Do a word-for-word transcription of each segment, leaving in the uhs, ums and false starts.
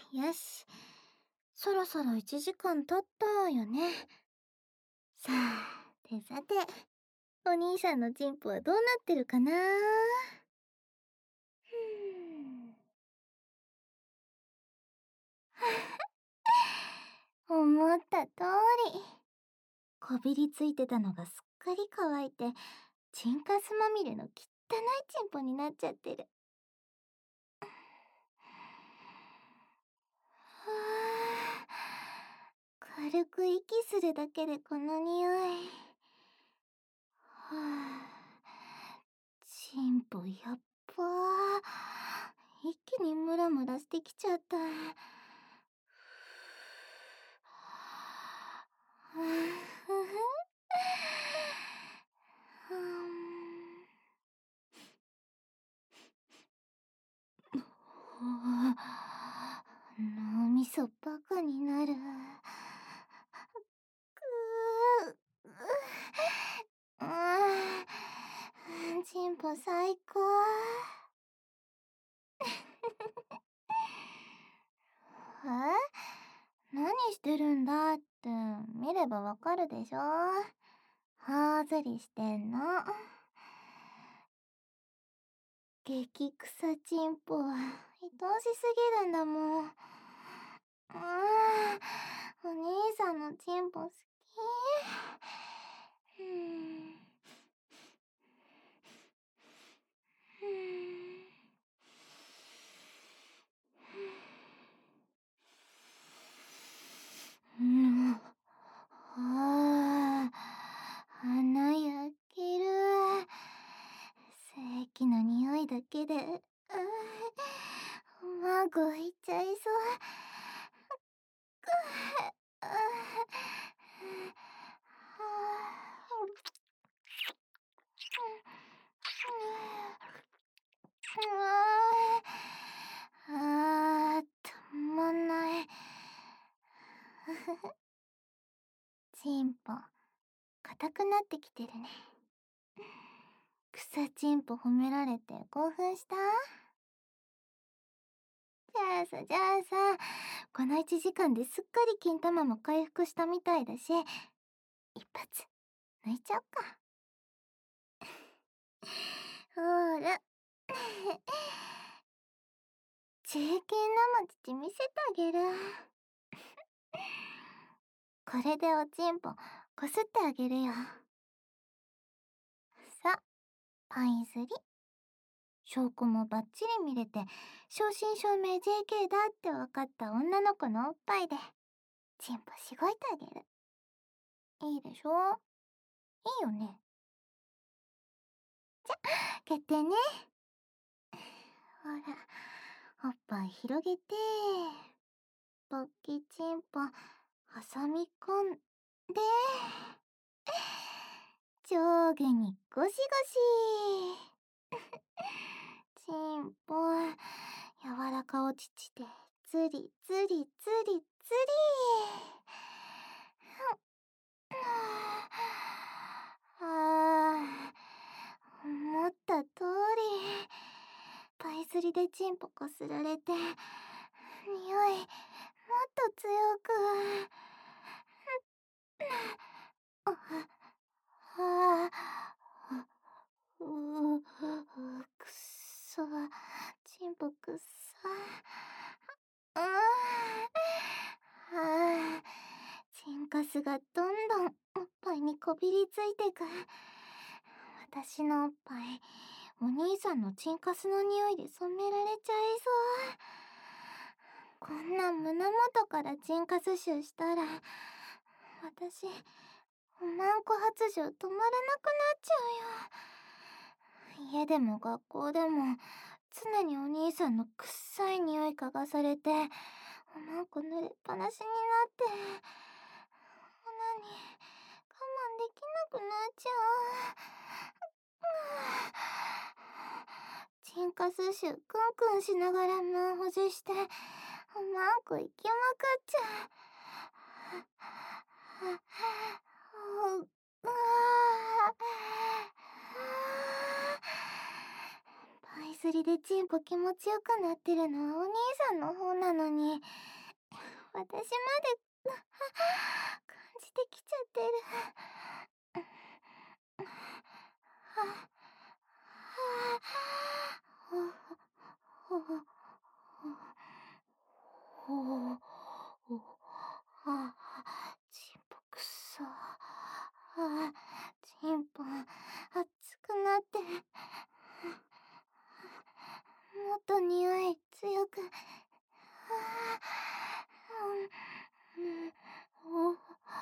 よし。そろそろいちじかん経ったよね。さてさて、お兄さんのチンポはどうなってるかな。ふぅ思った通り。こびりついてたのがすっかり乾いて、チンカスまみれの汚いチンポになっちゃってる。はあ、軽く息するだけでこの匂い。はあ、チンポやっばー。一気にムラムラしてきちゃった。脳みそバカになる。くーうチンポ最高。え、何してるんだって見ればわかるでしょ。はーずりしてんの。激臭チンポは愛おしすぎるんだもん。ああ、お兄さんのチンポ好き。うん。うん。はあ、鼻焼ける。正気の匂いだけで、うマゴいっちゃいそう。くあああ、たまんない。チンポ、硬くなってきてるね。草チンポ褒められて興奮した？じゃあさ、じゃあさ、このいちじかんですっかり金玉も回復したみたいだし、一発、抜いちゃおっか。ほーら。中堅生乳見せてあげる。これでおちんぽこすってあげるよ。さ、パイズリ。証拠もバッチリ見れて、正真正銘 ジェーケー だってわかった女の子のおっぱいで、チンポしごいてあげる。いいでしょ？いいよね。じゃ、決定ね。ほら、おっぱい広げて、ポッキチンポ挟み込んで、上下にゴシゴシ。チンポ、柔らかお乳でツリツリツリツリ。ああ、思った通り。パイスリでチンポこすられて、匂い、もっと強く。あ、はあ、う、う、くっそ、チンポくっさ。ああ、はあ、チンカスがどんどんおっぱいにこびりついてく。私のおっぱい、お兄さんのチンカスの匂いで染められちゃいそう。こんな胸元からチンカス臭したら、私、おまんこ発情止まらなくなっちゃうよ。家でも学校でも、常にお兄さんのくっさい匂い嗅がされて、おまんこ濡れっぱなしになって、オナに我慢できなくなっちゃう。チンカス臭クンクンしながら毛ほじして、おまんこ行きまくっちゃう。うわあ、パイスリでチンポ気持ちよくなってるのはお兄さんの方なのに、私まで感じてきちゃってる。はあ、チンポくそ。あ、チンポ熱くなって、もっと匂い強く。うん、お、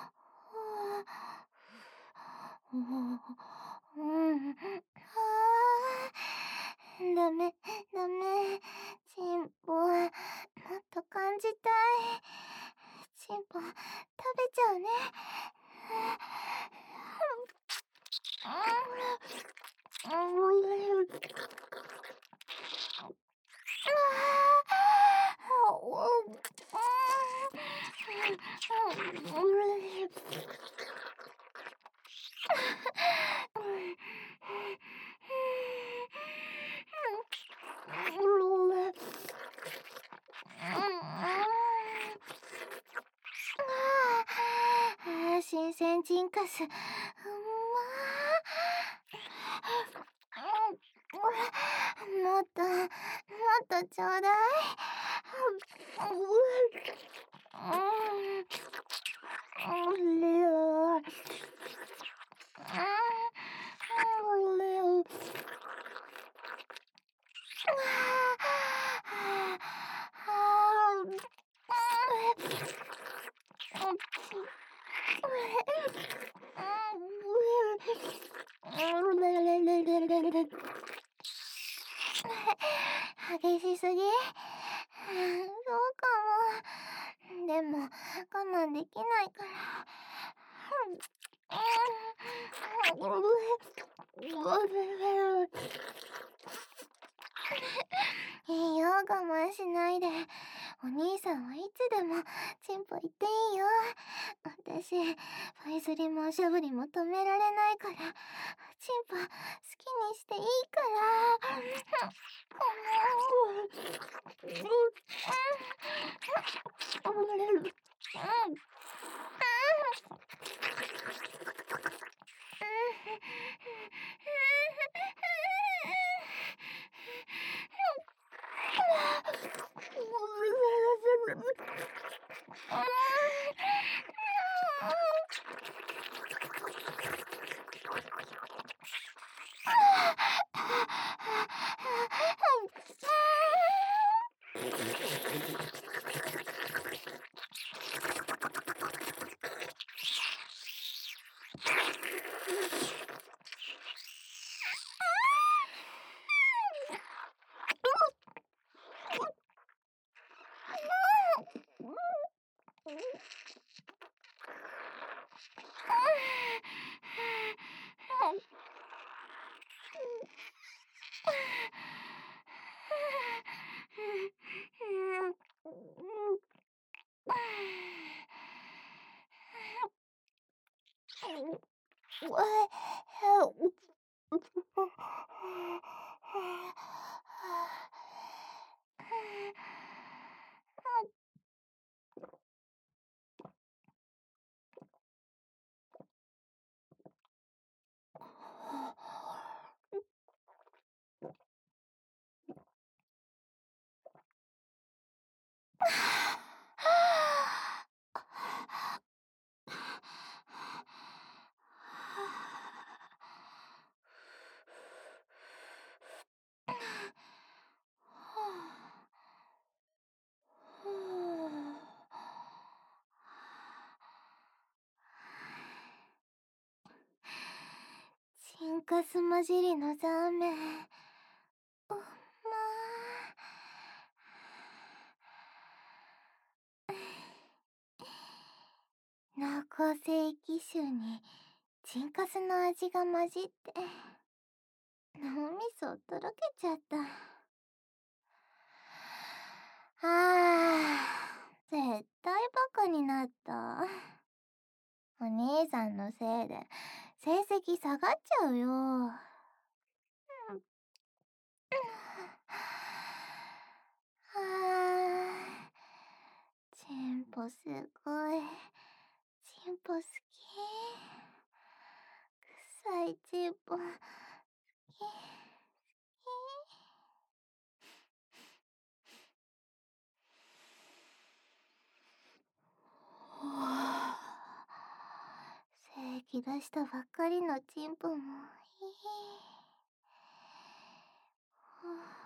お、うん、あー、ダメ、ダメ、チンポ、もっと感じたい。チンポ、食べちゃうね。あー、新鮮チンカス、うまー。もっと、もっとちょうだい。激しすぎ？そうかも。でも、我慢できないから。いいよ、我慢しないで。お兄さんはいつでもチンポ言っていいよ。私、パイズリもおしゃぶりも止められないから、チンポ好きにしていいから。チンカス混じりのザーメン、うまー。濃厚性液臭にチンカスの味が混じって脳みそとろけちゃった。あー、絶対バカになった。お兄さんのせいで成績下がっちゃうよ。 もすごい。チンポ好き。臭いチンポ好き。好き。精液出したばっかりのチンポもいい。